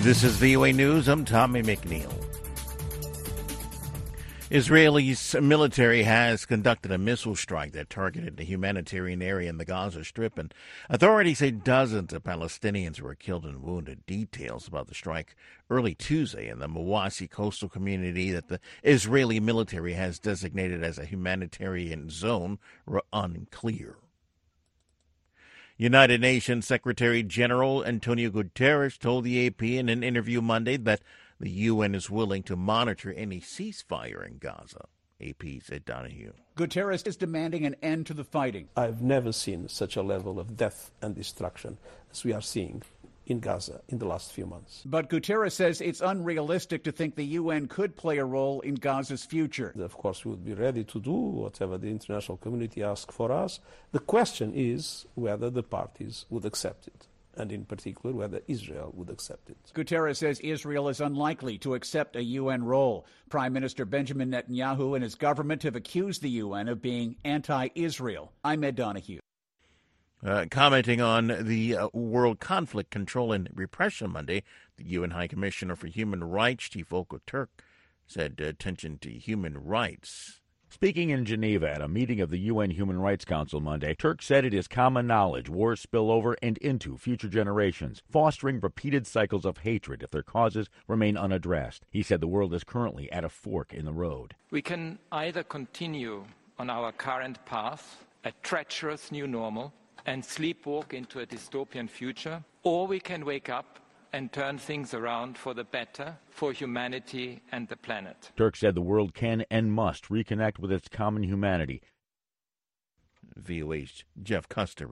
This is VOA News. I'm Tommy McNeil. Israel's military has conducted a missile strike that targeted the humanitarian area in the Gaza Strip, and authorities say dozens of Palestinians were killed and wounded. Details about the strike early Tuesday in the Mawasi coastal community that the Israeli military has designated as a humanitarian zone were unclear. United Nations Secretary General Antonio Guterres told the AP in an interview Monday that the UN is willing to monitor any ceasefire in Gaza. AP's Ed Donahue. Guterres is demanding an end to the fighting. I've never seen such a level of death and destruction as we are seeing in Gaza in the last few months. But Guterres says it's unrealistic to think the UN could play a role in Gaza's future. Of course, we would be ready to do whatever the international community asks for us. The question is whether the parties would accept it, and in particular, whether Israel would accept it. Guterres says Israel is unlikely to accept a UN role. Prime Minister Benjamin Netanyahu and his government have accused the UN of being anti-Israel. I'm Ed Donahue. Commenting on the World Conflict Control and Repression Monday, the UN High Commissioner for Human Rights, Chief Volker Turk, said attention to human rights. Speaking in Geneva at a meeting of the UN Human Rights Council Monday, Turk said it is common knowledge wars spill over and into future generations, fostering repeated cycles of hatred if their causes remain unaddressed. He said the world is currently at a fork in the road. We can either continue on our current path, a treacherous new normal, and sleepwalk into a dystopian future, or we can wake up and turn things around for the better, for humanity and the planet. Turk said the world can and must reconnect with its common humanity. VOA's Jeff Custer.